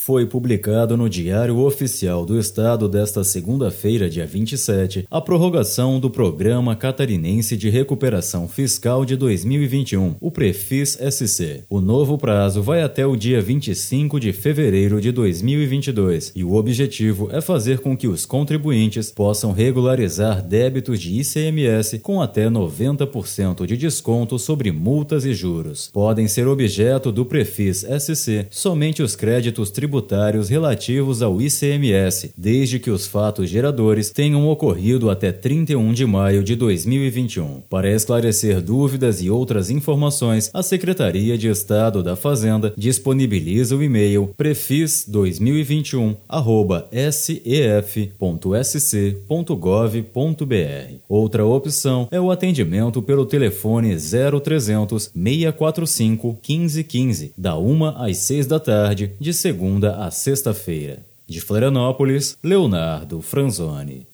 Foi publicado no Diário Oficial do Estado desta segunda-feira, dia 27, a prorrogação do Programa Catarinense de Recuperação Fiscal de 2021, o PREFIS-SC. O novo prazo vai até o dia 25 de fevereiro de 2022 e o objetivo é fazer com que os contribuintes possam regularizar débitos de ICMS com até 90% de desconto sobre multas e juros. Podem ser objeto do PREFIS-SC somente os créditos tributários relativos ao ICMS, desde que os fatos geradores tenham ocorrido até 31 de maio de 2021. Para esclarecer dúvidas e outras informações, a Secretaria de Estado da Fazenda disponibiliza o e-mail prefis2021@sef.sc.gov.br. Outra opção é o atendimento pelo telefone 0300 645 1515, da 1 às 6 da tarde, de segunda a sexta-feira. De Florianópolis, Leonardo Franzoni.